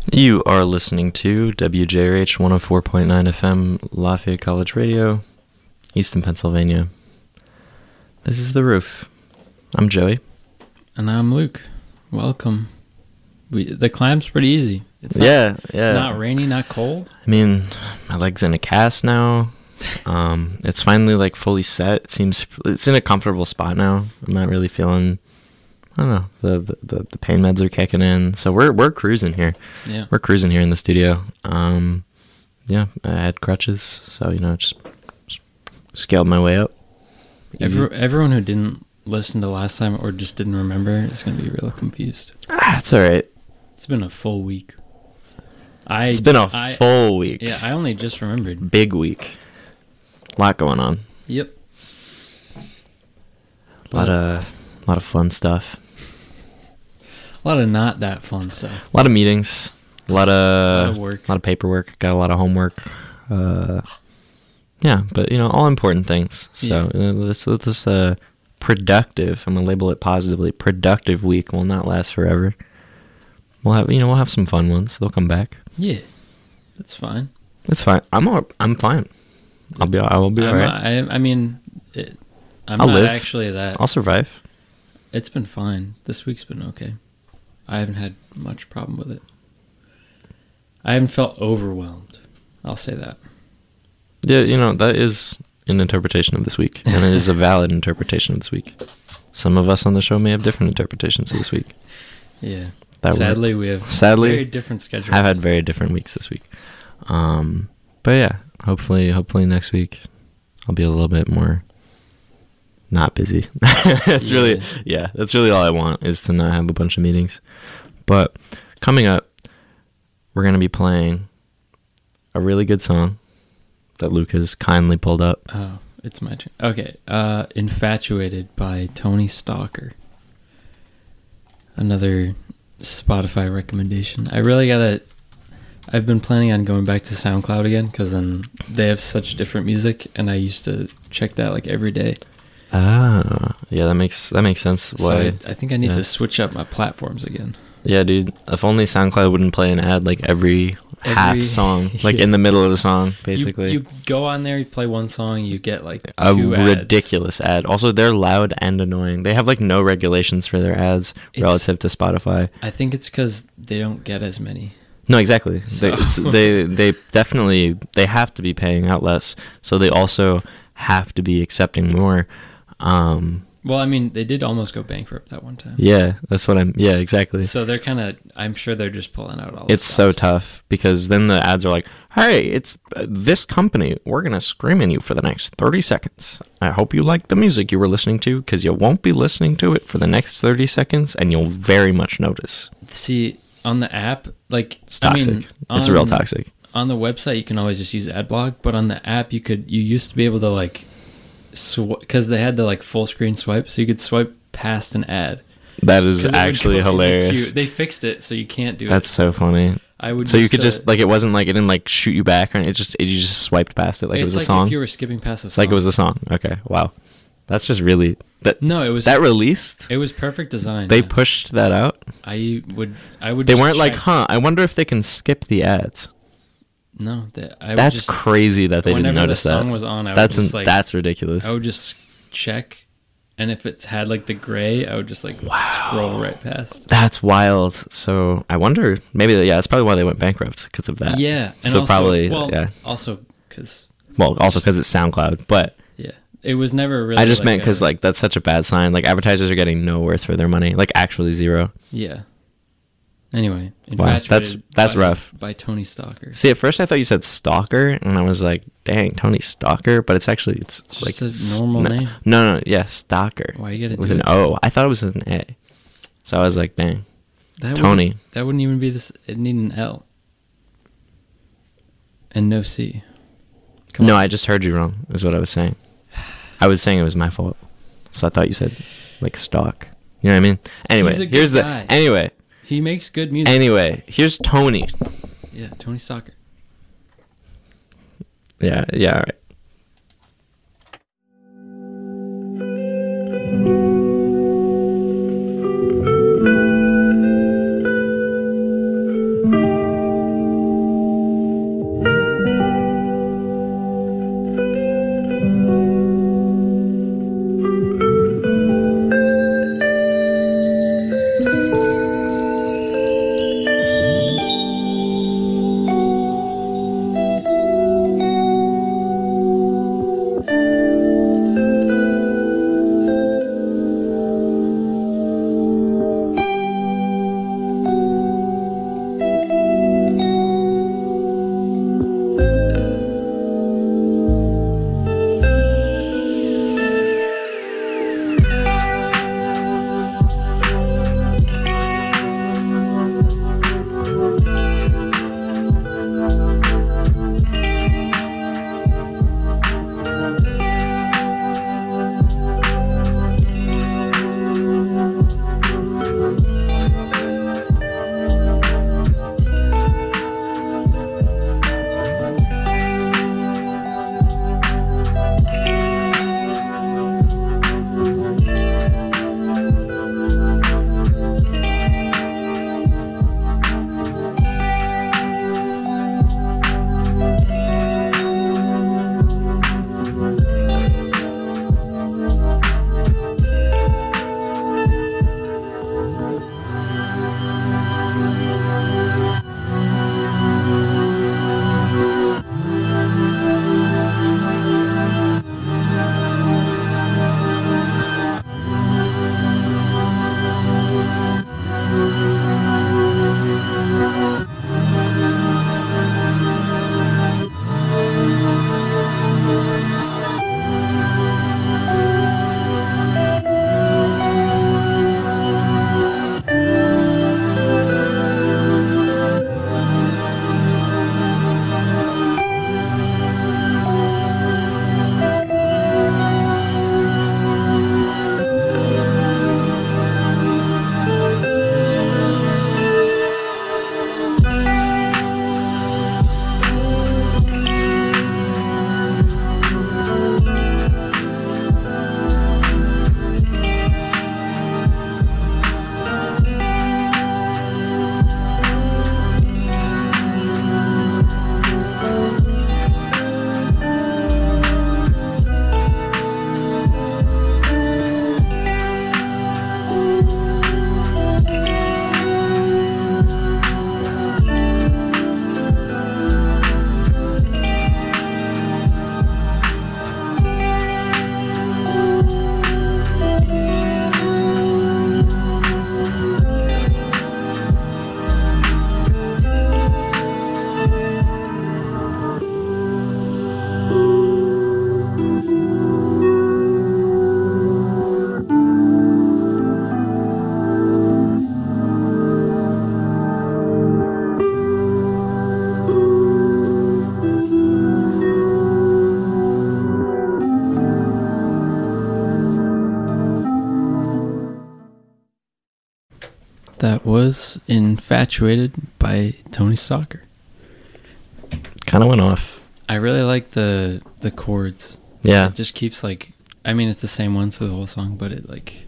You are listening to WJRH 104.9 FM, Lafayette College Radio, Easton, Pennsylvania. This is The Roof. I'm Joey. And I'm Luke. Welcome. The climb's pretty easy. It's not rainy, not cold. I mean, my leg's in a cast now. It's finally like fully set. It seems it's in a comfortable spot now. I'm not really feeling, I don't know, the pain meds are kicking in. So we're cruising here. Yeah. We're cruising here in the studio. I had crutches, so just scaled my way up. Everyone who didn't listen to last time or just didn't remember is going to be real confused. It's all right. It's been a full week. It's been a full week. Yeah, I only just remembered. Big week. A lot going on. Yep. A lot of fun stuff. A lot of not that fun stuff. A lot of meetings. A lot of work. A lot of paperwork. Got a lot of homework. Yeah, but all important things. So this productive, I'm gonna label it positively, productive week will not last forever. We'll have some fun ones. They'll come back. Yeah, that's fine. It's fine. I'm fine. I will be all right. I'm I'll not live. actually that. I'll survive. It's been fine. This week's been okay. I haven't had much problem with it. I haven't felt overwhelmed. I'll say that. Yeah, that is an interpretation of this week, and it is a valid interpretation of this week. Some of us on the show may have different interpretations of this week. Yeah. Sadly, we have very different schedules. I've had very different weeks this week. But yeah, hopefully next week I'll be a little bit more not busy. That's really all I want, is to not have a bunch of meetings. But coming up, we're going to be playing a really good song that Luke has kindly pulled up. Oh, it's my turn. Okay. Infatuated by Tony Stalker. Another Spotify recommendation. I've been planning on going back to SoundCloud again, because then they have such different music, and I used to check that like every day. Ah, yeah, that makes sense. So I think I need to switch up my platforms again. Yeah, dude. If only SoundCloud wouldn't play an ad like every half song, like in the middle of the song, basically. You go on there, you play one song, you get like a two ads. Ridiculous ad. Also, they're loud and annoying. They have like no regulations for their ads relative to Spotify. I think it's because they don't get as many. No, exactly. So. They definitely, they have to be paying out less, so they also have to be accepting more. Well, I mean, they did almost go bankrupt that one time. Yeah, yeah, exactly. So they're I'm sure they're just pulling out all It's so tough, because then the ads are like, hey, it's this company. We're going to scream at you for the next 30 seconds. I hope you like the music you were listening to, because you won't be listening to it for the next 30 seconds, and you'll very much notice. See, on the app, like, it's toxic. It's real toxic. On the website, you can always just use AdBlock, but on the app, you used to be able to like, because they had the like full screen swipe, so you could swipe past an ad. That is actually hilarious. They fixed it so you can't do it. That's so funny. So you could just like, it wasn't like, it didn't like shoot you back, or you just swiped past it like it was a song. It's like if you were skipping past a song. It's like it was a song. Okay, wow. That's just really that released. It was perfect design. They pushed that out. I would. They weren't like, I wonder if they can skip the ads. No, that's crazy that they didn't notice that. Whenever the song was on, that's ridiculous. I would just check, and if it's had like the gray, I would just like scroll right past. That's wild. So I wonder, maybe that's probably why they went bankrupt, because of that. Yeah, and so also, probably also because it's SoundCloud, but yeah, it was never really. I just meant because like that's such a bad sign. Like, advertisers are getting no worth for their money, like actually zero. Yeah. Anyway, Infatuated that's rough. By Tony Stalker. See, at first I thought you said Stalker, and I was like, dang, Tony Stalker, but it's actually it's like just a normal name. No, Stalker. Why you gotta with do an it? O? I thought it was with an A. So I was like, dang, Tony. That wouldn't even be this. It'd need an L and no C. No, I just heard you wrong. Is what I was saying. I was saying it was my fault. So I thought you said like stalk. You know what I mean? Anyway, he's a good guy. Anyway. He makes good music. Anyway, here's Tony. Yeah, Tony Stalker. Yeah, all right. That was Infatuated by Tony Stalker. Kind of went off. I really like the chords. Yeah. It just keeps like, I mean, it's the same ones through the whole song, but it like,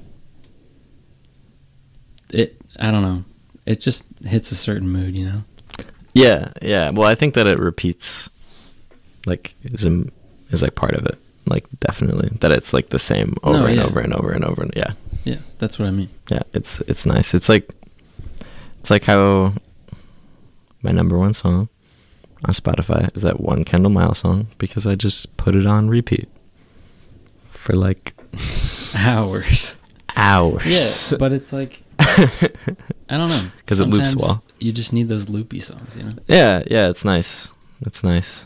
I don't know. It just hits a certain mood, you know? Yeah, yeah. Well, I think that it repeats, like, is like part of it. Like, definitely. That it's like the same over and over and over and over. And yeah. Yeah, that's what I mean. Yeah, it's nice. It's like how my number one song on Spotify is that one Kendall Miles song, because I just put it on repeat for like hours. Yeah, but it's like, I don't know, because it loops well. You just need those loopy songs, you know? Yeah, it's nice. It's nice.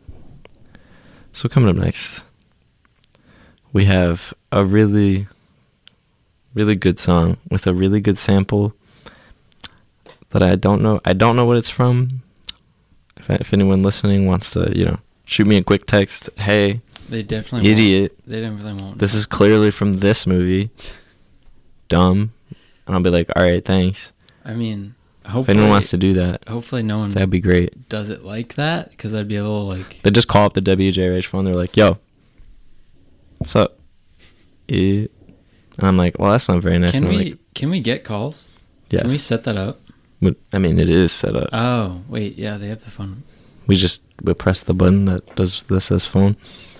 So coming up next, we have a really, really good song with a really good sample that I don't know what it's from. If anyone listening wants to, shoot me a quick text, hey, they definitely idiot, won't. They definitely won't. This is clearly from this movie. Dumb. And I'll be like, all right, thanks. I mean, hopefully, if anyone wants to do that, hopefully no one that'd be great. Does it like that? Because that'd be a little like, they just call up the WJRH phone. They're like, yo, what's up? Yeah. And I'm like, well, that's not very nice. Can we get calls? Yes. Can we set that up? I mean, it is set up. Oh, wait, yeah, they have the phone. We press the button that does this as phone.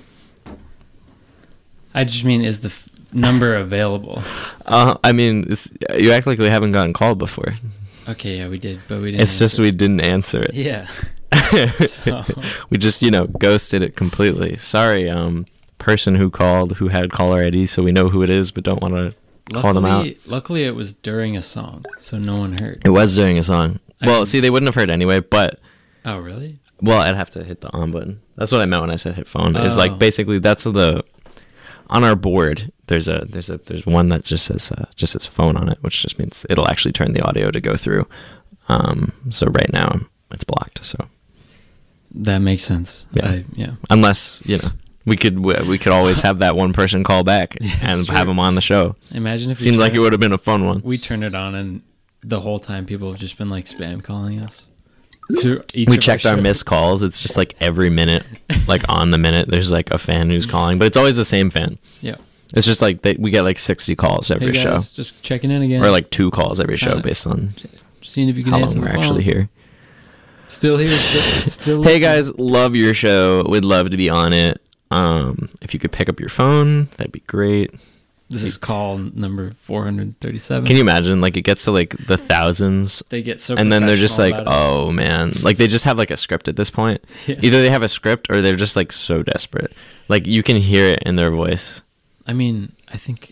I just mean, is the number available? I mean, you act like we haven't gotten called before. Okay, yeah, we did, but we didn't. It's just we didn't answer it. Yeah. So. We just, ghosted it completely. Sorry, person who called who had caller ID, so we know who it is, but don't want to call them out. Luckily, it was during a song, so no one heard. It was during a song. See, they wouldn't have heard anyway, but... Oh, really? Well, I'd have to hit the on button. That's what I meant when I said hit phone. Is like, basically, that's on our board, there's one that just says phone on it, which just means it'll actually turn the audio to go through. So right now, it's blocked, so... That makes sense. Yeah. Unless, we could always have that one person call back and have them on the show. Imagine if seems like it would have been a fun one. We turned it on and the whole time people have just been like spam calling us. We checked our missed calls. It's just like every minute, like on the minute, there's like a fan who's calling, but it's always the same fan. Yeah. It's just like we get like 60 calls every show. Just checking in again. Or like 2 calls every show based on seeing if you can how answer long the we're phone. actually here. Still here. Still Hey guys, love your show. Would love to be on it. If you could pick up your phone, that'd be great. This is call number 437. Can you imagine? Like, it gets to like the thousands. They get so and then they're just like, oh man. Like, they just have like a script at this point. Yeah. Either they have a script or they're just like so desperate. Like, you can hear it in their voice. I mean, I think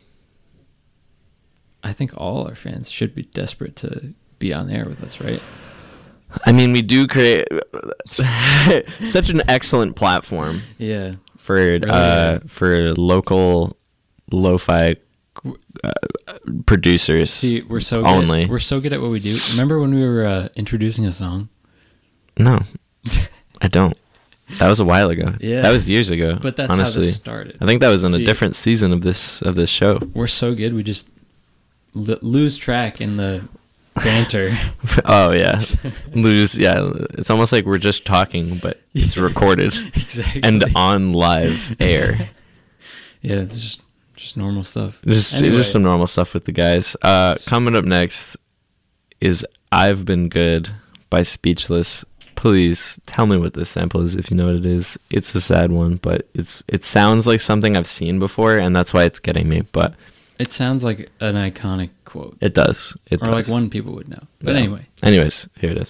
all our fans should be desperate to be on air with us, right? I mean, we do create such an excellent platform. Yeah. For local lo-fi producers. See, we're so good at what we do. Remember when we were introducing a song? No, I don't. That was a while ago. Yeah, that was years ago. But that's honestly. how this started. I think that was in a different season of this show. We're so good, we just lose track in the banter. Oh yeah, lose. Yeah, it's almost like we're just talking, but it's recorded exactly and on live air. Yeah, it's just normal stuff. It's just some normal stuff with the guys. Coming up next is "I've Been Good" by Speechless. Please tell me what this sample is if you know what it is. It's a sad one, but it sounds like something I've seen before, and that's why it's getting me. But it sounds like an iconic quote. It does. Like one people would know. But anyway. Anyways, here it is.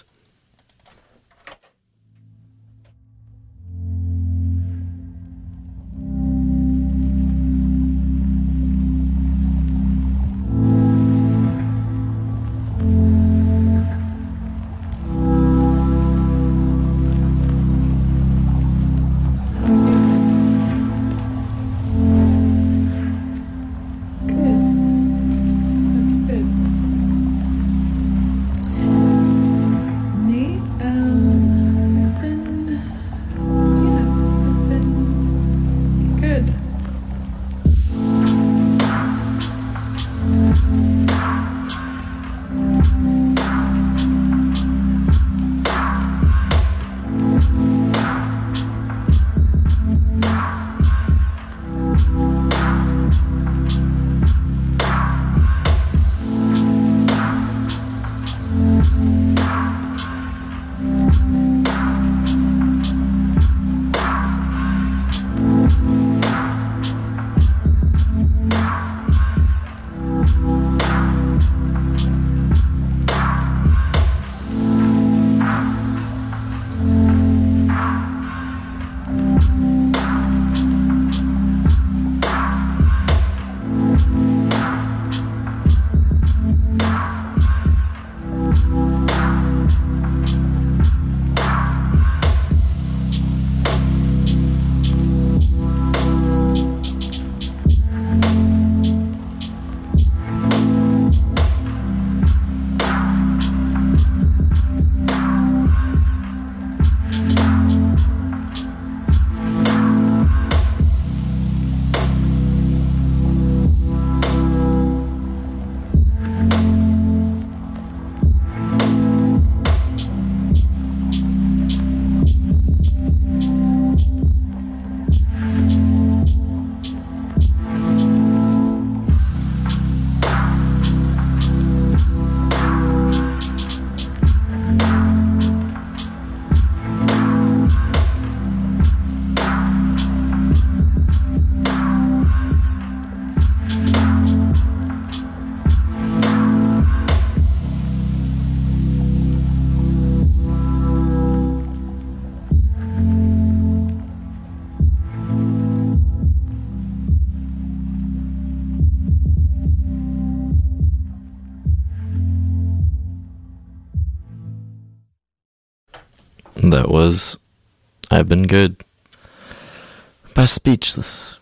That was I've Been Good by Speechless.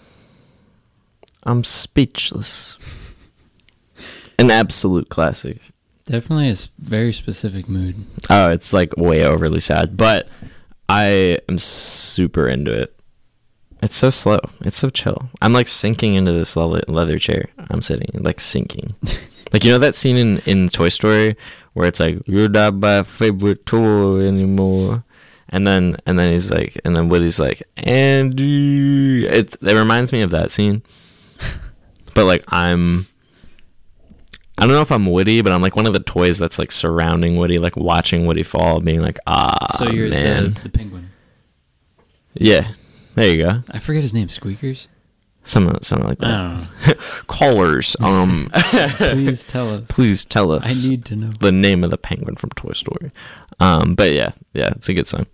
I'm speechless. An absolute classic. Definitely a very specific mood. Oh, it's like way overly sad, but I am super into it. It's so slow. It's so chill. I'm like sinking into this leather chair I'm sitting in, like sinking. Like, you know that scene in Toy Story where it's like, you're not my favorite toy anymore. And then he's like, and then Woody's like, Andy. It reminds me of that scene. But like I don't know if I'm Woody, but I'm like one of the toys that's like surrounding Woody, like watching Woody fall, being like, So you're man. the penguin. Yeah, there you go. I forget his name. Squeakers? Something like that. I don't know. Callers. Please tell us. Please tell us. I need to know. The name of the penguin from Toy Story. But yeah, it's a good song.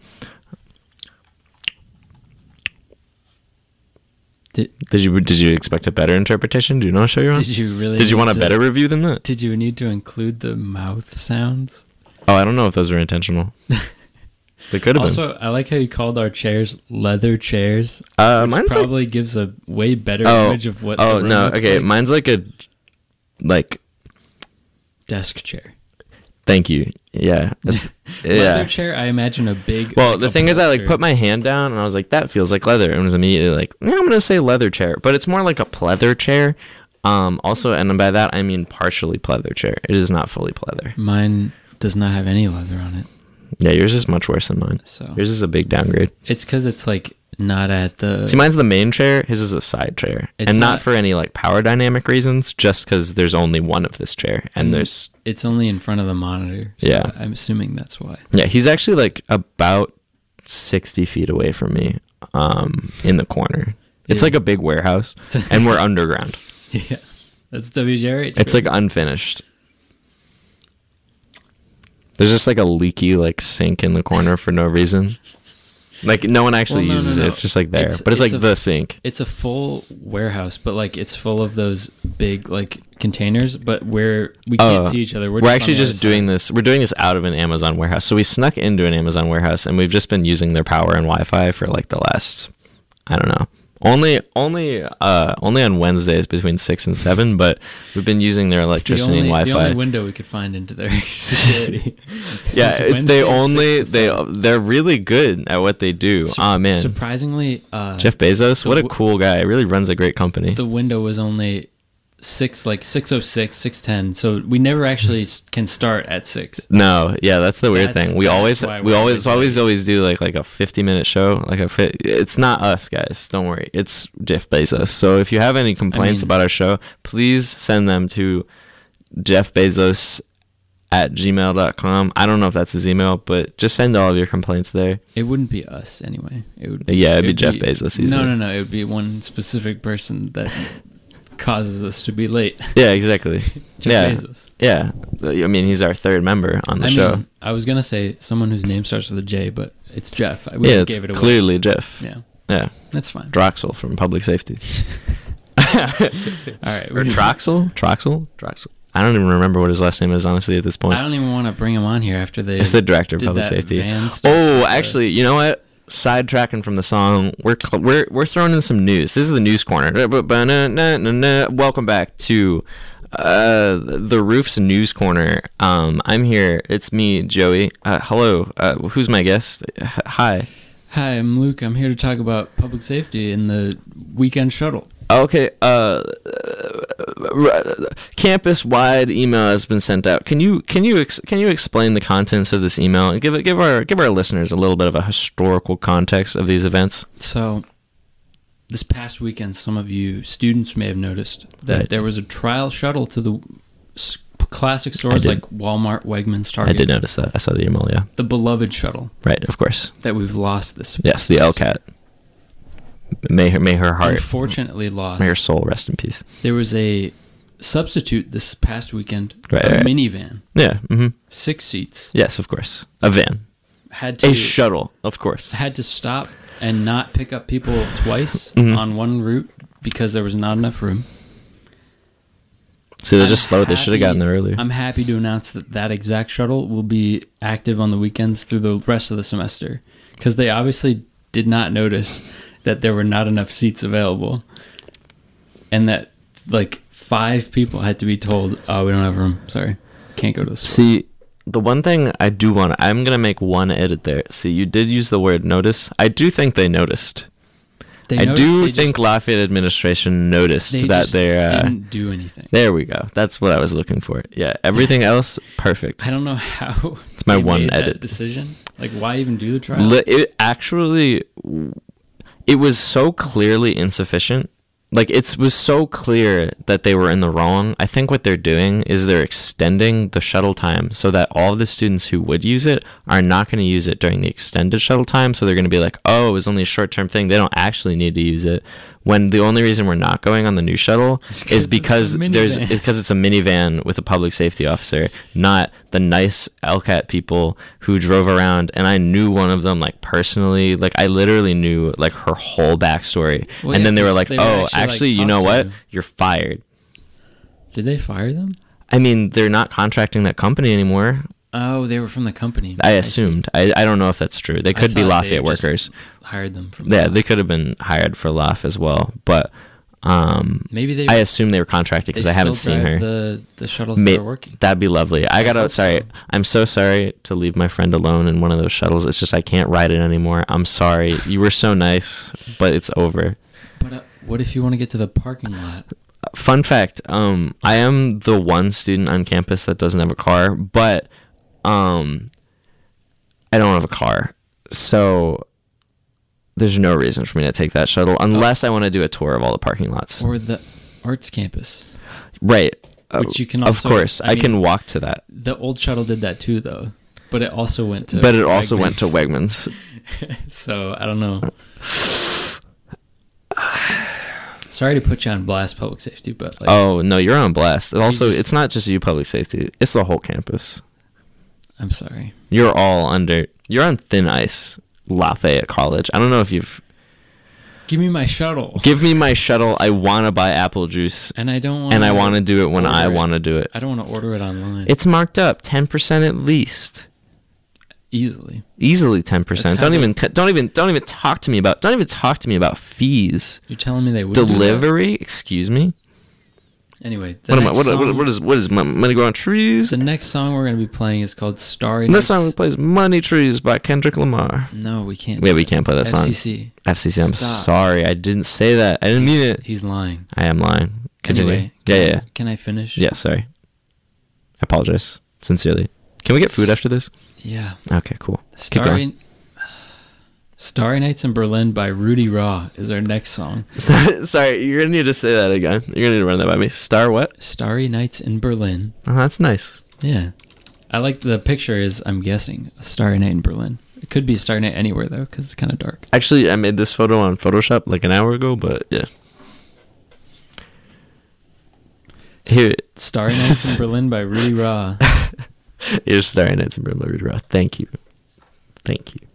Did you expect a better interpretation? Do you know what show you're on? Did you really? Did you want a better review than that? Did you need to include the mouth sounds? Oh, I don't know if those were intentional. They could have been. Also, I like how you called our chairs leather chairs. Mine's probably gives a way better image of what. Oh the no! room looks Okay, like. mine's like Desk chair. Thank you. Yeah. Leather chair. I imagine a big. Well, like the thing is, I like put my hand down and I was like, that feels like leather, and was immediately like, I'm gonna say leather chair, but it's more like a pleather chair. Also, and by that I mean partially pleather chair. It is not fully pleather. Mine does not have any leather on it. Yeah, yours is much worse than mine. So yours is a big downgrade. it's because it's like not at the. See, mine's the main chair. His is a side chair, It's and not not- for any like power dynamic reasons. Just because there's only one of this chair, and there's It's only in front of the monitor. So Yeah. I'm assuming that's why. yeah. He's actually like about 60 feet away from me, in the corner. It's Yeah. like a big warehouse, and we're underground. Yeah, that's WJRH. It's like unfinished. There's just like a leaky like sink in the corner for no reason. Like no one actually Well, no, uses no, it. no. It's just like there, but it's it's like a- the sink. It's a full warehouse, but like it's full of those big like containers. But where we can't see each other. We're on actually the just other doing side. this. We're doing this out of an Amazon warehouse. So we snuck into an Amazon warehouse, and we've just been using their power and Wi-Fi for like the last, I don't know, only on Wednesdays between 6 and 7. But we've been using their It's the electricity only, and the Wi-Fi. only window we could find into their security. Yeah, It's it's they Wednesday, only 6 to 7. they're really good at what they do. Man, Surprisingly, Jeff Bezos, what a w- cool guy. He really runs a great company. the window was only 6:06, 6:10. So we never actually can start at 6. No, yeah, that's the weird thing. We That's why we're always do like a 50-minute show. It's not us, guys. Don't worry. It's Jeff Bezos. So if you have any complaints about our show, please send them to jeffbezos@gmail.com. I don't know if that's his email, but just send all of your complaints there. It wouldn't be us anyway. It would. Yeah, it'd be Jeff Bezos easily. No. It would be one specific person that causes us to be late. Yeah, exactly. Jeff yeah. Bezos. Yeah. I mean, he's our third member on the show. I was gonna say someone whose name starts with a J, but it's Jeff. We Yeah, it's gave it away. clearly Jeff. Yeah, Yeah. that's fine. Droxel from Public Safety. All right. Or Troxel? I don't even remember what his last name is, honestly, at this point. I don't even want to bring him on here after they. It's the director of did public that safety. van stuff Oh, with the- actually, you know what? Sidetracking from the song, we're throwing in some news. This is the news corner. Welcome back to the Roof's news corner. I'm here. It's me, Joey. Hello. Who's my guest? Hi. Hi, I'm Luke. I'm here to talk about public safety in the weekend shuttle. Okay. Campus-wide email has been sent out. Can you explain the contents of this email and give our listeners a little bit of a historical context of these events? So, this past weekend, some of you students may have noticed that Right. there was a trial shuttle to the classic stores did. like Walmart, Wegmans, Target. I did notice that. I saw the email. Yeah. The beloved shuttle Right. Of course. that we've lost this. Yes. The LCAT. May her heart, Unfortunately lost. may her soul rest in peace. There was a substitute this past weekend, Right, a right. minivan, Yeah. Mm-hmm. 6 seats. Yes. Of course. A van. Had to A shuttle. Of course. had to stop and not pick up people twice Mhm. on one route because there was not enough room. See, they're just slow. They should have gotten there earlier. I'm happy to announce that exact shuttle will be active on the weekends through the rest of the semester, because they obviously did not notice that there were not enough seats available, and that like 5 people had to be told, "Oh, we don't have room. Sorry, can't go to this." See, the one thing I'm going to make one edit there. See, you did use the word notice. I do think they noticed. I do think Lafayette administration noticed that they didn't do anything. There we go. That's what I was looking for. Yeah, everything else, perfect. I don't know how it's my one made edit that decision. Like, why even do the trial? It was so clearly insufficient. Like, it was so clear that they were in the wrong. I think what they're doing is they're extending the shuttle time so that all of the students who would use it are not going to use it during the extended shuttle time. So they're going to be like, oh, it was only a short-term thing. They don't actually need to use it. When the only reason we're not going on the new shuttle is because it's a minivan with a public safety officer, not the nice LCAT people who drove around. And I knew one of them, like, personally. Like, I literally knew, like, her whole backstory. Well, and then they were like, oh, actually, you know what? You're fired. Did they fire them? I mean, they're not contracting that company anymore. Oh, they were from the company. I assumed. I don't know if that's true. They could be Lafayette workers. Hired them from. Yeah, they could have been hired for LAF as well. But maybe they. I assume they were contracted because I haven't seen her. The shuttles that are working. That'd be lovely. Sorry. I'm so sorry to leave my friend alone in one of those shuttles. It's just I can't ride it anymore. I'm sorry. You were so nice, but it's over. But what if you want to get to the parking lot? Fun fact, I am the one student on campus that doesn't have a car, but I don't have a car. So there's no reason for me to take that shuttle unless I want to do a tour of all the parking lots. Or the arts campus. Right. Which you can also... Of course, I can walk to that. The old shuttle did that too, though. But it also went to Wegmans. So, I don't know. Sorry to put you on blast, public safety, but... Like, oh, no, you're on blast. Also, it's not just you, public safety. It's the whole campus. I'm sorry. You're on thin ice, Lafayette College. I don't know if you've... Give me my shuttle. Give me my shuttle. I want to buy apple juice. And I don't want And I want to do it when I want to do it. I don't want to order it online. It's marked up 10% at least. Easily 10%. Don't even talk to me about fees. You're telling me they would delivery? Excuse me. Anyway, what is money grow on trees? The next song we're going to be playing is called Starry Nights. This song plays Money Trees by Kendrick Lamar. No, we can't. Yeah, we can't play that FCC. song. FCC. I'm sorry. I didn't say that. I didn't mean it. He's lying. I am lying. Continue. Anyway, Can I finish? Yeah, sorry. I apologize. Sincerely. Can we get food after this? Yeah. Okay, cool. Starry Nights in Berlin by Rudy Raw is our next song. Sorry, you're going to need to say that again. You're going to need to run that by me. Starry Nights in Berlin. Oh, that's nice. Yeah. I like the picture is, I'm guessing, a starry night in Berlin. It could be a starry night anywhere, though, because it's kind of dark. Actually, I made this photo on Photoshop like an hour ago, but yeah. Here. Starry Nights in Berlin by Rudy Raw. Here's Starry Nights in Berlin by Rudy Raw. Thank you. Thank you.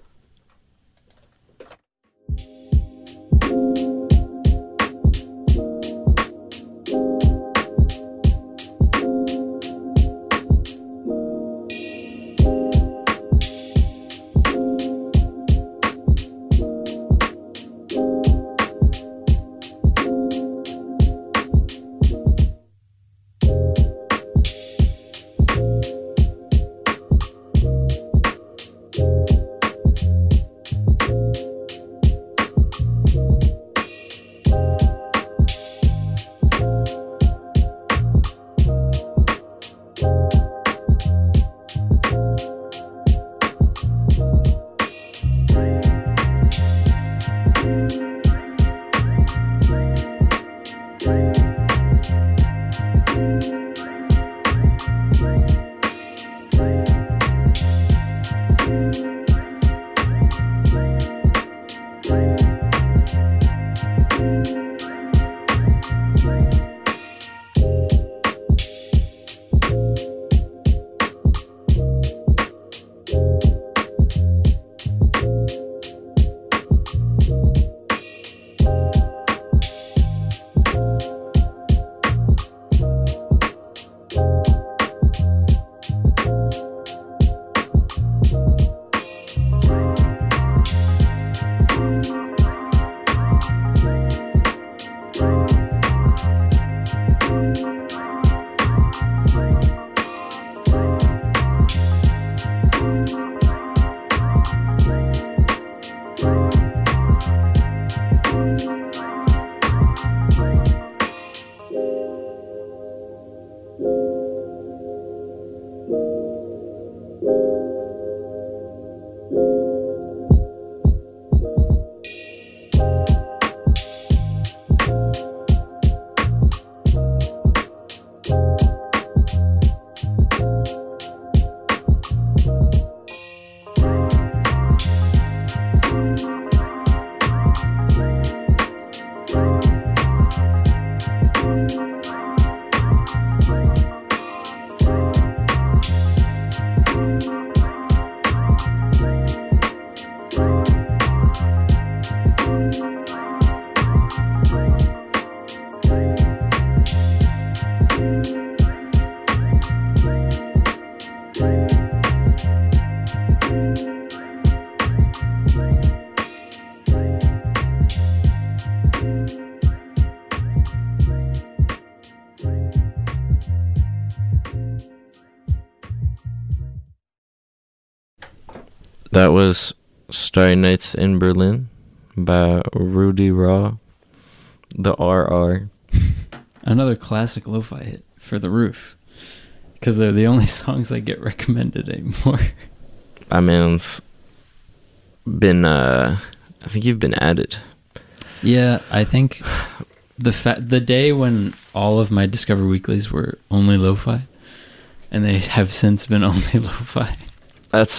That was Starry Nights in Berlin by Rudy Raw, the RR. Another classic lo-fi hit for The Roof, because they're the only songs I get recommended anymore. My man's been, I think you've been added. Yeah, I think the day when all of my Discover Weeklies were only lo-fi, and they have since been only lo-fi. That's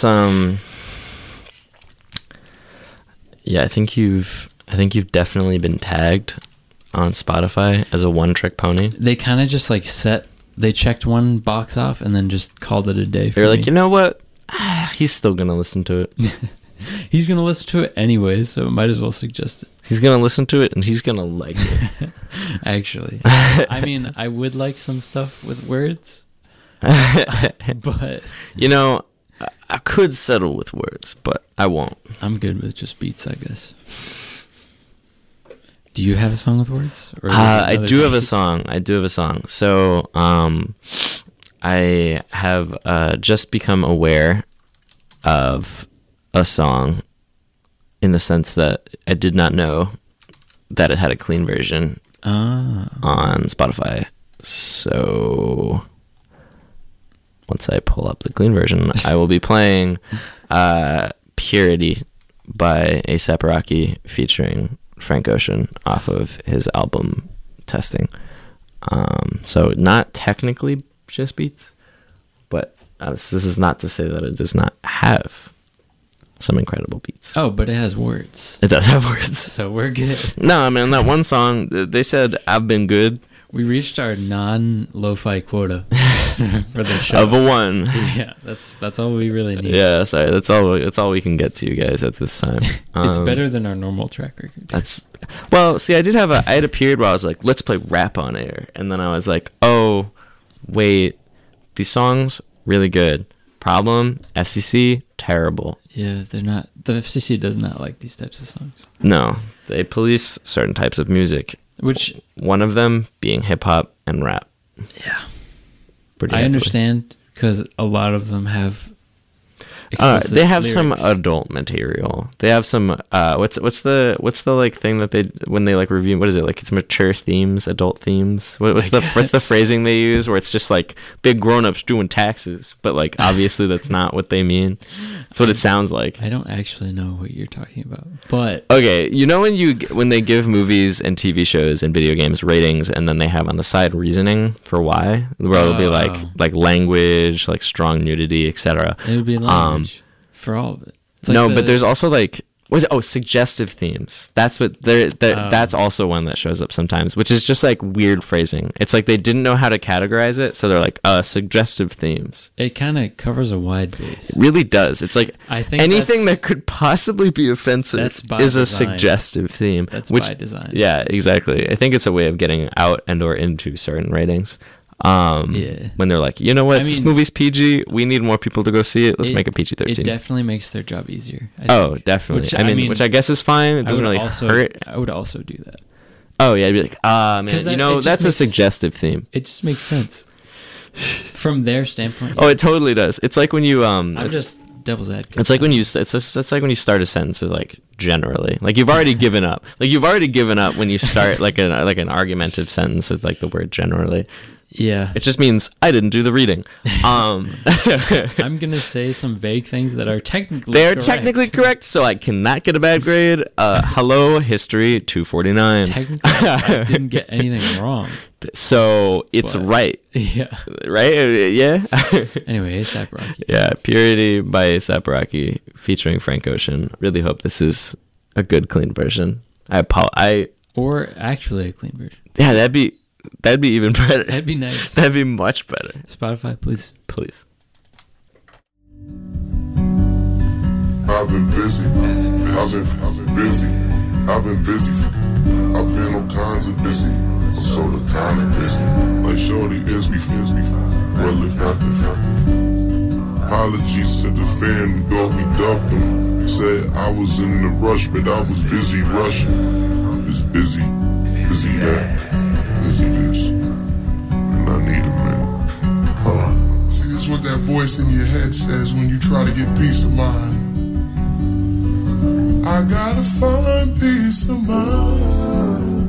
yeah, I think you've definitely been tagged on Spotify as a one-trick pony. They kind of just like they checked one box off and then just called it a day for They're like, me. you know what? He's still gonna listen to it. He's gonna listen to it anyway, so might as well suggest it. He's gonna listen to it and he's gonna like it. Actually, I mean, I would like some stuff with words, but you know, I could settle with words, but I won't. I'm good with just beats, I guess. Do you have a song with words? Or I do have a song. So, I have just become aware of a song in the sense that I did not know that it had a clean version on Spotify. So once I pull up the clean version, I will be playing Purity by A$AP Rocky featuring Frank Ocean off of his album Testing. So not technically just beats, but this is not to say that it does not have some incredible beats. Oh, but it has words. It does have words. So we're good. No, I mean, that one song, they said, I've been good. We reached our non-lo-fi quota for the show. Of a one. Yeah, that's all we really need. Yeah, sorry. That's all we can get to, you guys, at this time. It's better than our normal track record. Well, see, I had a period where I was like, let's play rap on air. And then I was like, oh, wait, these songs, really good. Problem, FCC, terrible. Yeah, they're not. The FCC does not like these types of songs. No, they police certain types of music. Which, one of them being hip hop and rap. Yeah. Pretty I heavily. understand, because a lot of them have they have lyrics. some adult material. They have some what's the like thing that they, when they like review, what is it, like, it's mature themes, adult themes, what's the phrasing they use where it's just like big grown-ups doing taxes, but like obviously that's not what they mean. That's what it sounds like. I don't actually know what you're talking about, but okay, you know when they give movies and TV shows and video games ratings, and then they have on the side reasoning for why, where it'll be like language, like strong nudity, etc. It would be language for all of it. It's no, like but there's also like, what is it? Oh, suggestive themes. That's what that's also one that shows up sometimes, which is just like weird phrasing. It's like they didn't know how to categorize it, so they're like, suggestive themes. It kind of covers a wide base. It really does. It's like, I think anything that could possibly be offensive is design. a suggestive theme. That's by design. Yeah, exactly. I think it's a way of getting out and or into certain ratings. When they're like, you know what, this movie's PG, we need more people to go see it, let's make it PG-13. It definitely makes their job easier. I think. Definitely. Which I guess is fine. It doesn't really hurt. I would also do that. Oh yeah, I'd be like, man, that's a suggestive theme. It just makes sense from their standpoint. Oh, it totally does. It's like when you I'm just devil's advocate. It's like when you it's like when you start a sentence with like generally, like you've already given up. Like you've already given up when you start like an argumentative sentence with like the word generally. Yeah. It just means I didn't do the reading. I'm going to say some vague things that are technically technically correct, so I cannot get a bad grade. Hello, history 249. Technically, I didn't get anything wrong. So it's right. Yeah. Right? Yeah. Anyway, A$AP Rocky. Yeah, Purity by A$AP Rocky featuring Frank Ocean. Really hope this is a good, clean version. Or actually a clean version. Yeah, that'd be even better. That'd be nice. That'd be much better. Spotify, please. Please. I've been busy. I've been busy. I've been busy. I've been all kinds of busy. I'm sort of kind of busy. Like Shorty is me. Well, if not, apologies to the fan who thought we dubbed them. Said I was in the rush, but I was busy rushing. It's busy that, busy this, and I need a minute. See, this is what that voice in your head says when you try to get peace of mind. I gotta find peace of mind.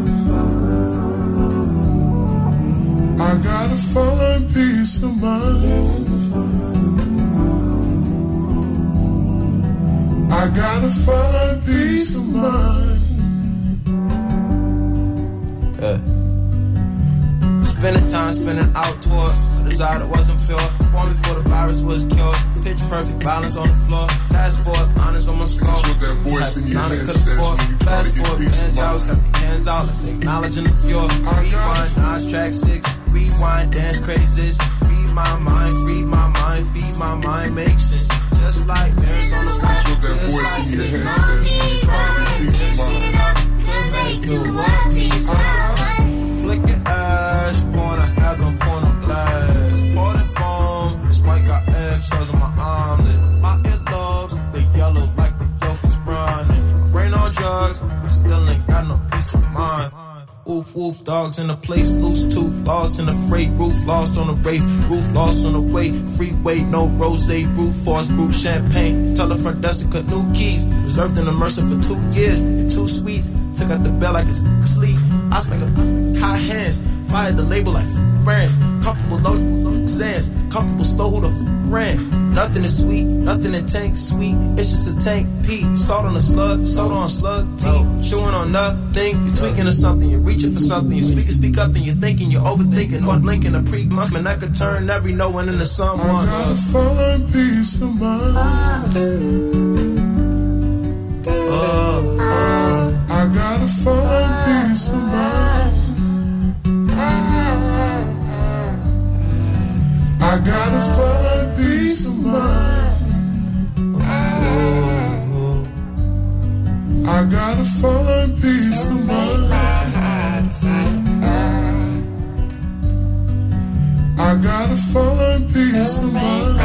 I gotta find peace of mind. I gotta find peace of mind. Spending time, spending out toward a desire that wasn't pure. Born before the virus was cured. Pitch perfect violence on the floor. Fast forward, honest on my score. That's what that voice in your head says when you try Fast to get forward, peace of hands out, mind. got the hands out, like they acknowledging the fjord. Rewind, Nas track 6. Rewind, dance crazes. Read my mind, feed my mind, make sense. Just like mirrors on the wall. That's what that voice in your head says when you try to get peace of mind. Flick your ash, pouring a hag on pouring glass. Pour the foam, this white got eggshells on my omelet. My earlobes, they yellow like the yolk is running. Brain on drugs, I still ain't got no peace of mind. Oof, oof, dogs in the place, loose tooth, lost in the freight, roof lost on the wraith, roof lost on the way, freeway, no rosé, brew force, brew champagne, tell the front desk to cut new keys, reserved in the Mercer for 2 years, and 2 sweets, took out the bell like it's sleep, I was making high hands, fired the label like brands, comfortable low sands, comfortable slow who the ran, nothing is sweet, nothing in tank sweet, it's just a tank pee, salt on the slug, soda on slug, tea, chewing on nothing, you tweaking or something, you reaching for something, you speak up and you're thinking, you're overthinking, or blinking a pre-month, and I could turn every no one into someone. I gotta find peace of mind. I gotta find peace of mind. I gotta find peace of mind. I gotta find peace of mind. I gotta find peace of mind.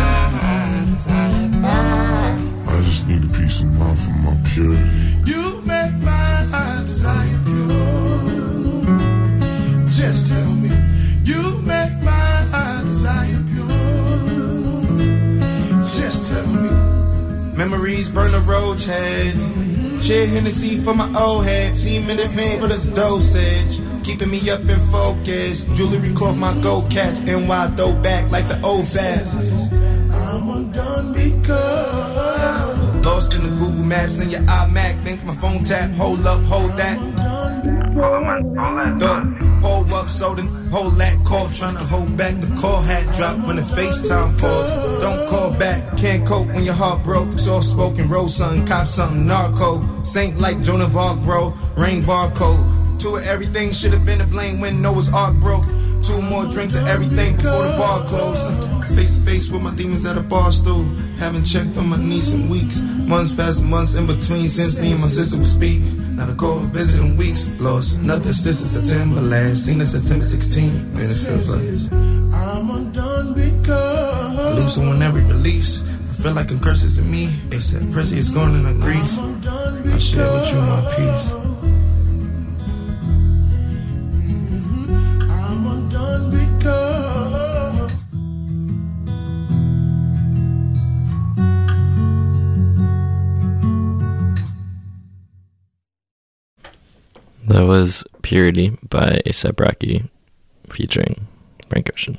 I just need a peace of mind for my purity. You make my desire pure. Just tell me. You make my desire pure. Just tell me. Memories burn the roach heads. Share Hennessy for my old head. Team in the vein for the dosage. Keeping me up in focus. Jewelry cloth, my gold cats. NY throwback like the old fast. I'm undone because Lost in the Google Maps and your iMac. Think my phone tap. Hold up, hold that. Hold up, so then hold that call. Trying to hold back the call hat drop when the FaceTime calls. Don't call back, can't cope when your heart broke. Soft spoken, roll something, cop something, narco. Saint like Joan of Arc, bro. Rain barcode. 2 of everything should have been to blame when Noah's Ark broke. 2 more drinks of everything before the bar closed. Face to face with my demons at a bar stool. Haven't checked on my knees in weeks. Months past months in between since me and my sister would speak. Not a call visit in weeks. Lost nothing since September last. Seen it September 16. Man, it feels like I'm undone because I lose someone every release. I feel like a curse is in me. Except Prezi is gone and I grieve. I share with you my peace. I'm undone because That was Purity by A$AP Rocky featuring Frank Ocean.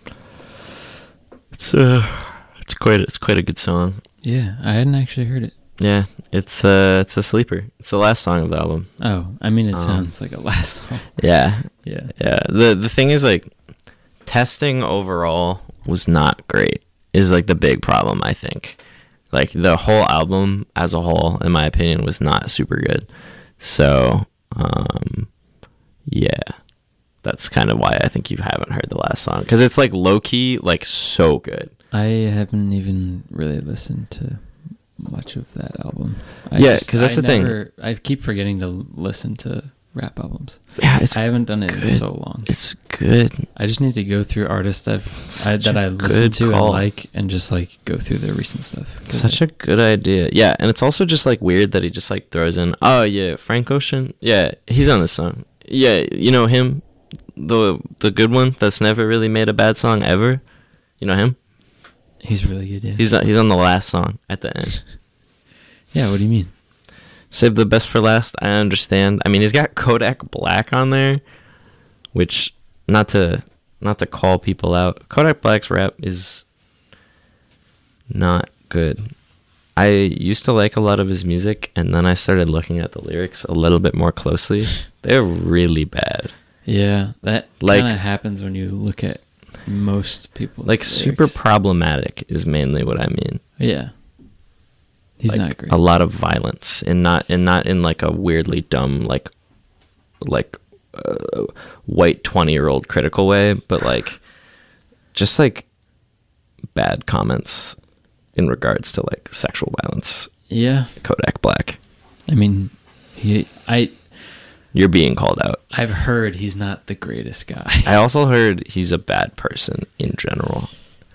It's quite a good song. Yeah, I hadn't actually heard it. Yeah, it's a sleeper. It's the last song of the album. Oh, I mean, it sounds like a last song. Yeah. Yeah. Yeah. The thing is, like, testing overall was not great. Is like the big problem, I think. Like, the whole album as a whole, in my opinion, was not super good. So, yeah, that's kind of why I think you haven't heard the last song, because it's like low key, like so good. I haven't even really listened to much of that album. Yeah, 'cause that's the thing. I keep forgetting to listen to rap albums. Yeah, it's I haven't done it good. in so long. It's good. I just need to go through artists that I listen good to call. and like, and just like go through their recent stuff. It's such a good idea. Yeah, and it's also just like weird that he just like throws in, oh yeah, Frank Ocean. Yeah, he's on this song. Yeah, you know him, the good one that's never really made a bad song ever. You know him? He's really good. Yeah. He's on the last song at the end. Yeah. What do you mean? Save the best for last. I understand. I mean, he's got Kodak Black on there, which not to call people out. Kodak Black's rap is not good. I used to like a lot of his music, and then I started looking at the lyrics a little bit more closely. They're really bad. Yeah, that Like- kind of happens when you look at most people's Like super lyrics. problematic is mainly what I mean. Yeah, he's Like, not great. a lot of violence, and not in like a weirdly dumb like white 20-year-old critical way, but like just like bad comments in regards to like sexual violence. Yeah, Kodak Black, I mean, you're being called out. I've heard he's not the greatest guy. I also heard he's a bad person in general.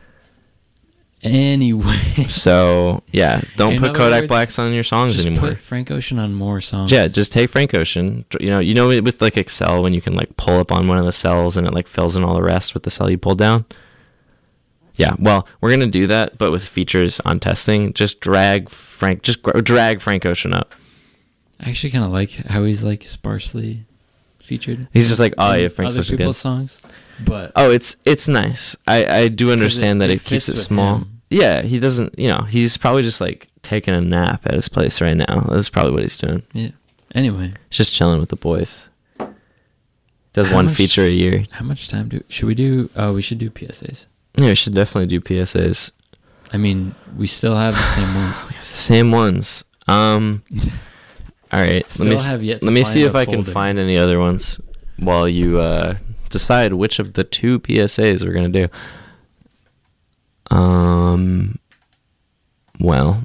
Anyway, So yeah, don't In put other Kodak words, Blacks on your songs just anymore. put Frank Ocean on more songs. Yeah, just take Frank Ocean. You know with like Excel when you can like pull up on one of the cells and it like fills in all the rest with the cell you pulled down. Yeah, well, we're gonna do that, but with features on testing. Just drag Frank Ocean up. I actually kind of like how he's like sparsely featured. He's just like, oh in yeah, Frank's other Ocean people's good. songs, but Oh, it's nice. I do understand that it keeps fits it with small. him. Yeah, he doesn't. He's probably just like taking a nap at his place right now. That's probably what he's doing. yeah. Anyway, He's just chilling with the boys. Does How one much- feature a year. how much time should we do? Oh, we should do PSAs. Yeah, we should definitely do PSAs. I mean, we still have the same ones. The same ones. All right. Still have yet to let me find see if a I can folder. find any other ones while you decide which of the two PSAs we're gonna do. Well,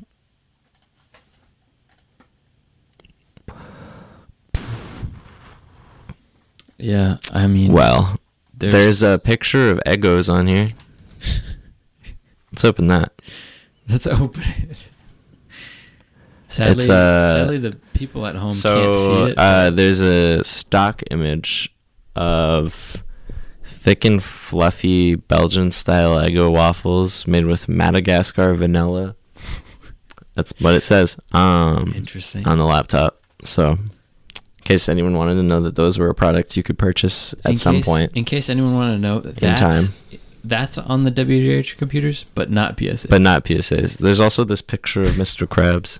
Yeah, I mean, well, there's a picture of Eggos on here. Let's open that. Let's open it. Sadly, It's, sadly, the people at home can't see So it. but there's a stock image of thick and fluffy Belgian style Eggo waffles made with Madagascar vanilla. That's what it says Interesting. on the laptop. So, in case anyone wanted to know that those were a product you could purchase at some point. In case anyone wanted to know, that's on the WGH computers, but not PSAs. But not PSAs. There's also this picture of Mr. Krabs.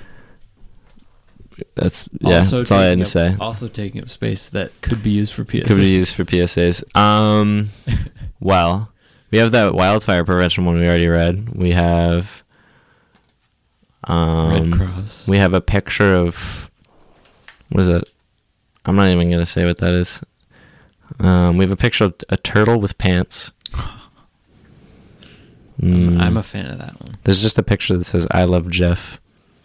That's all I had taking to say. Also taking up space that could be used for PSAs. Could be used for PSAs. Well, we have that wildfire prevention one we already read. We have Red Cross. We have a picture of, what is it? I'm not even gonna say what that is. We have a picture of a turtle with pants. I'm a fan of that one. There's just a picture that says "I love Jeff."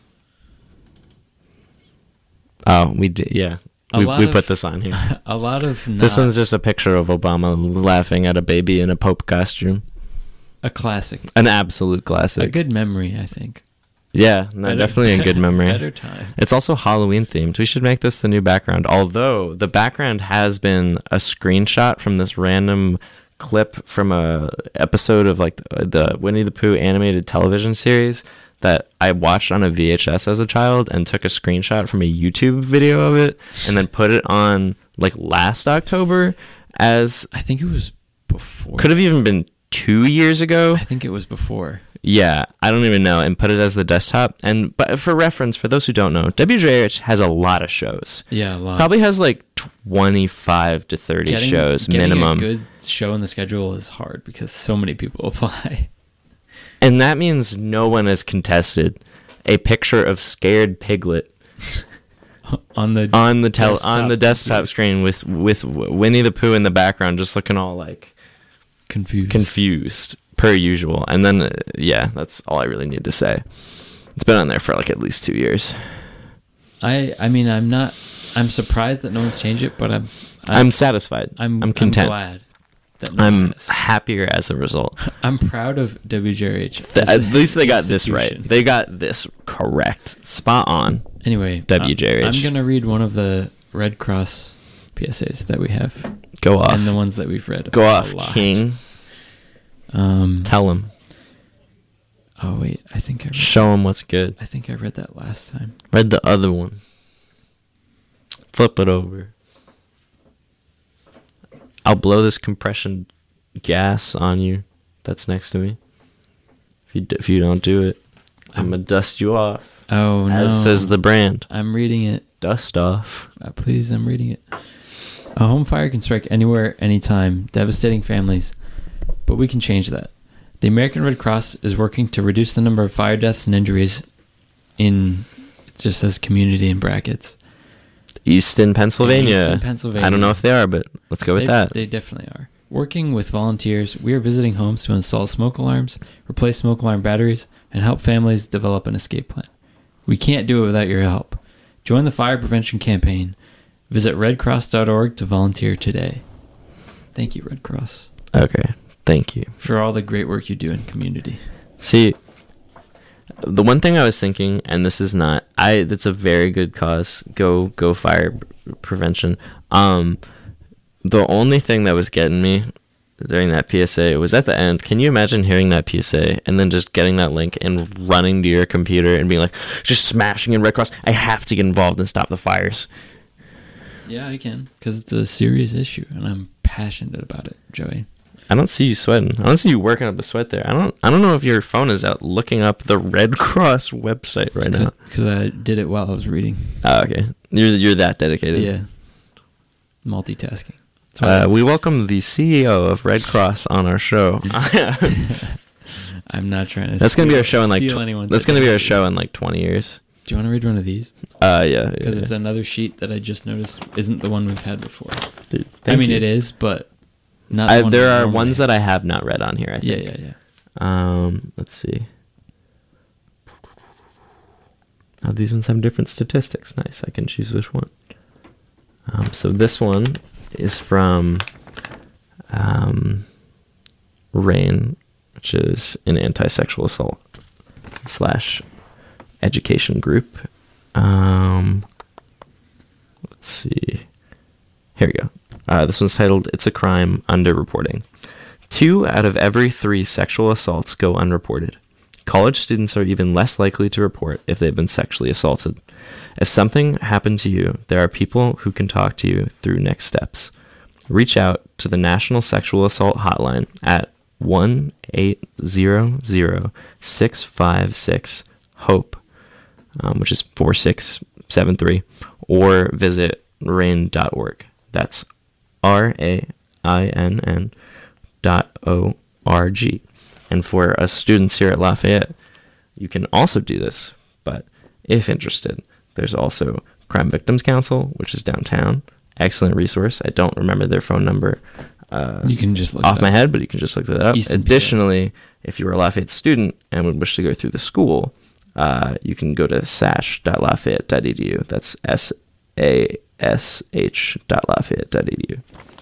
Oh, we did. Yeah, we put this on here. A lot of This one's just a picture of Obama laughing at a baby in a Pope costume. a classic, An absolute classic. a good memory, I think. Yeah, no, Better- definitely a good memory. Better time. It's also Halloween themed. We should make this the new background. Although the background has been a screenshot from this random clip from a episode of like the Winnie the Pooh animated television series that I watched on a VHS as a child and took a screenshot from a YouTube video of it and then put it on like last October as I think it was before. could have even been 2 years ago. I think it was before. Yeah, I don't even know, and put it as the desktop. But for reference, for those who don't know, WJH has a lot of shows. Yeah, a lot. Probably has like 25 to 30 shows getting minimum. A good show in the schedule is hard because so many people apply. And that means no one has contested a picture of scared Piglet on the desktop screen with Winnie the Pooh in the background just looking all like confused per usual. And then yeah, that's all I really need to say. It's been on there for like at least 2 years. I mean, I'm surprised that no one's changed it, but I'm satisfied. I'm content. I'm glad that no I'm one has. happier as a result. I'm proud of WJH. At least they got this right. institution. They got this correct. Spot on. Anyway, WJH. I'm going to read one of the Red Cross PSAs that we have. Go off. And the ones that we've read. Go a off, lot. King. Tell him. Oh wait, I think I read, Show them what's good. I think I read that last time. Read the other one. Flip it over. I'll blow this compression gas on you that's next to me. If you don't do it, I'm going to dust you off. Oh no. As says the brand. I'm reading it. Dust off. Please, I'm reading it. A home fire can strike anywhere, anytime, devastating families, but we can change that. The American Red Cross is working to reduce the number of fire deaths and injuries in, it just says community in brackets. Easton, Pennsylvania. Easton, Pennsylvania. I don't know if they are, but let's go with that. They definitely are. Working with volunteers, we are visiting homes to install smoke alarms, replace smoke alarm batteries, and help families develop an escape plan. We can't do it without your help. Join the fire prevention campaign. Visit redcross.org to volunteer today. Thank you, Red Cross. Okay. Thank you. For all the great work you do in community. See, the one thing I was thinking, and this is not, that's a very good cause. Go fire prevention. The only thing that was getting me during that PSA was at the end. Can you imagine hearing that PSA and then just getting that link and running to your computer and being like, just smashing in Red Cross? I have to get involved and stop the fires. Yeah, I can, because it's a serious issue, and I'm passionate about it, Joey. I don't see you sweating. I don't see you working up a sweat there. I don't know if your phone is out looking up the Red Cross website right now. Because I did it while I was reading. Oh, okay. You're that dedicated. Yeah. Multitasking. That's why We welcome the CEO of Red Cross on our show. I'm not trying to. That's gonna be our show in like. Anyone's Be our show in like 20 years. Do you want to read one of these? Yeah. Because it's another sheet that I just noticed isn't the one we've had before. Dude, I mean, it is, but not. The one there we are normally ones that I have not read on here. I think. Yeah. Let's see. Oh, these ones have different statistics. Nice. I can choose which one. So this one is from RAIN, which is an anti-sexual assault / education group. Let's see. Here we go. This one's titled, "It's a Crime, Underreporting." 2 out of every 3 sexual assaults go unreported. College students are even less likely to report if they've been sexually assaulted. If something happened to you, there are people who can talk to you through next steps. Reach out to the National Sexual Assault Hotline at 1-800-656-HOPE, which is 4673, or visit rain.org. That's RAINN.org. And for us students here at Lafayette, you can also do this, but if interested, there's also Crime Victims Council, which is downtown. Excellent resource. I don't remember their phone number you can just look off my head, but you can just look that up. Easton Additionally, if you're a Lafayette student and would wish to go through the school, you can go to sash.lafayette.edu. That's sash.lafayette.edu.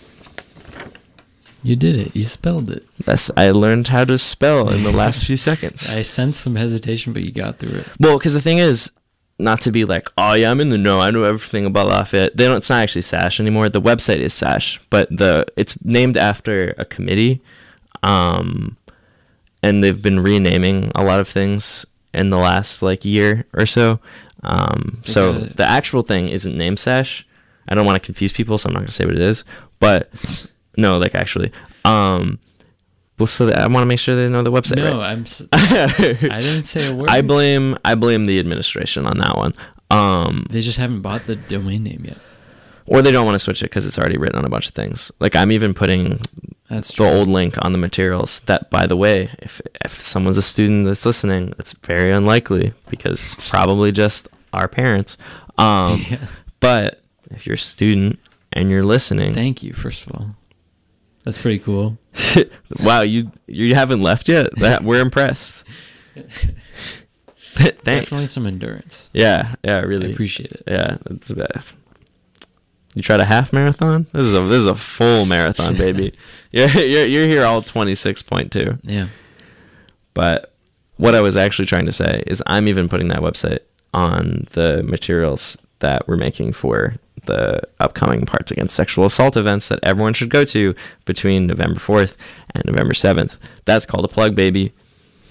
You did it. You spelled it. I learned how to spell in the last few seconds. I sensed some hesitation, but you got through it. Well, because the thing is, not to be like, oh yeah, I'm in the know, I know everything about Lafayette. It's not actually SASH anymore. The website is SASH, but it's named after a committee, and they've been renaming a lot of things in the last like year or so. So the actual thing isn't named SASH. I don't want to confuse people, so I'm not going to say what it is. But no, like actually, well, so I want to make sure they know the website. No, right? I didn't say a word. I blame the administration on that one. They just haven't bought the domain name yet, or they don't want to switch it because it's already written on a bunch of things. Like I'm even putting the old link on the materials. That, by the way, if someone's a student that's listening, that's very unlikely because it's probably just our parents. Yeah. But if you're a student and you're listening, thank you. First of all, that's pretty cool. Wow, you haven't left yet? We're impressed. Thanks. Definitely some endurance. Yeah, really. I appreciate it. Yeah, that's bad. You tried a half marathon? This is a full marathon, baby. You're here all 26.2. Yeah. But what I was actually trying to say is I'm even putting that website on the materials that we're making for the upcoming Parts Against Sexual Assault events that everyone should go to between November 4th and November 7th. That's called a plug, baby.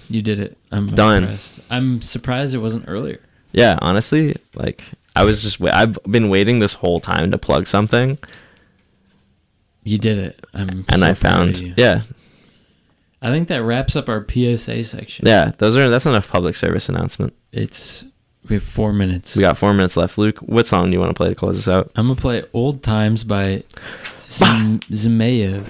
You did it. I'm Done. impressed. I'm surprised it wasn't earlier. Yeah, honestly, like I've been waiting this whole time to plug something, You did it. I'm and so I proud of found you. yeah. I think that wraps up our PSA section. Yeah, that's enough public service announcement. We have 4 minutes. We got 4 minutes left. Luke, what song do you want to play to close us out? I'm gonna play "Old Times" by Zmayev.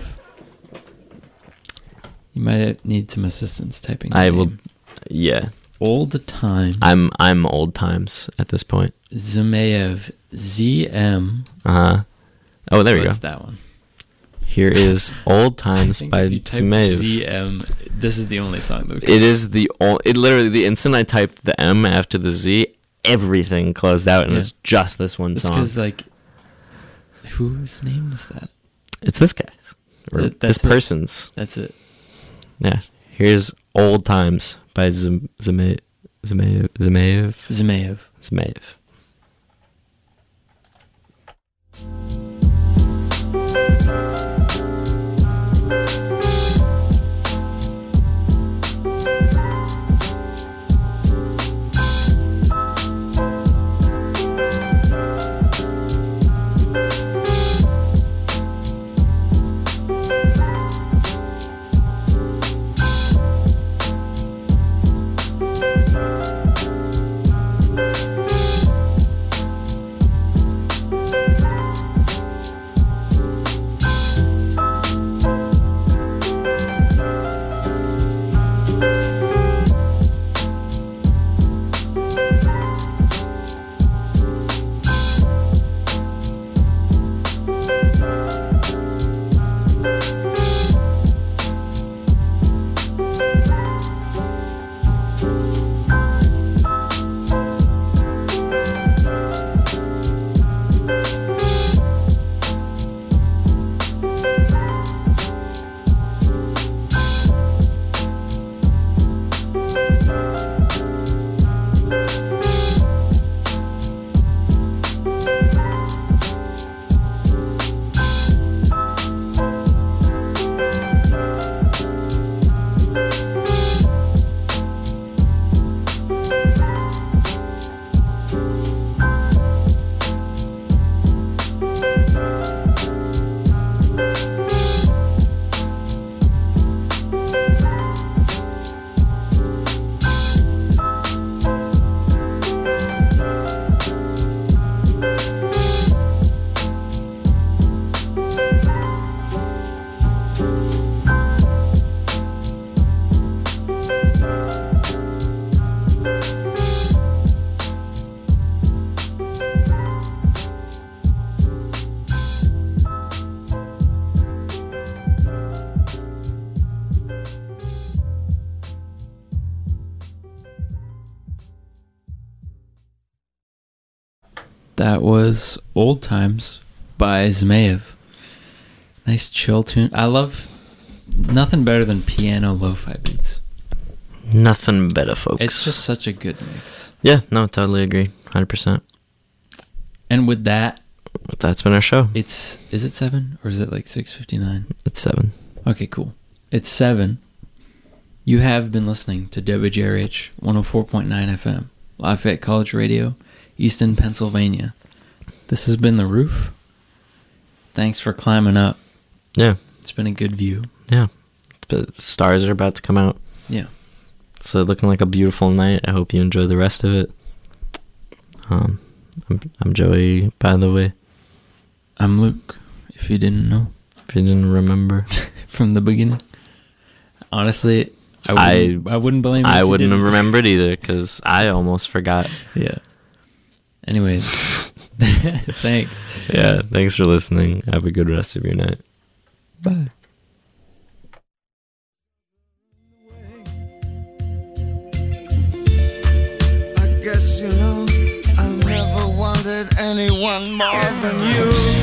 You might need some assistance typing. I the will. name. Yeah, Old Times. I'm old times at this point. Zmayev. ZM. Oh, there we go. What's that one? Here is "Old I Times" think by if you type Zmayev. ZM. This is the only song that. It is it literally the instant I typed the M after the Z, everything closed out, and Yeah. it's just this one It's song. because like, whose name is that? It's this guy's or That's this it. person's. That's it. Yeah. Here's "Old Times" by Zmayev. Zmayev. That was "Old Times" by Zmayev. Nice chill tune. I love nothing better than piano lo-fi beats. Nothing better, folks. It's just such a good mix. Yeah, no, totally agree. 100%. And with that, That's been our show. is it 7 or is it like 6:59? It's 7. Okay, cool. It's 7. You have been listening to WJRH 104.9 FM, Lafayette College Radio, Easton, Pennsylvania. This has been The Roof. Thanks for climbing up. Yeah. It's been a good view. Yeah. The stars are about to come out. Yeah. It's looking like a beautiful night. I hope you enjoy the rest of it. I'm Joey, by the way, I'm Luke, if you didn't know if you didn't remember. from the beginning. Honestly, I wouldn't blame you. I if you wouldn't have didn't. remembered either because I almost forgot. Yeah. Anyways, thanks. Yeah, thanks for listening. Have a good rest of your night. Bye. I guess you know I never wanted anyone more than you.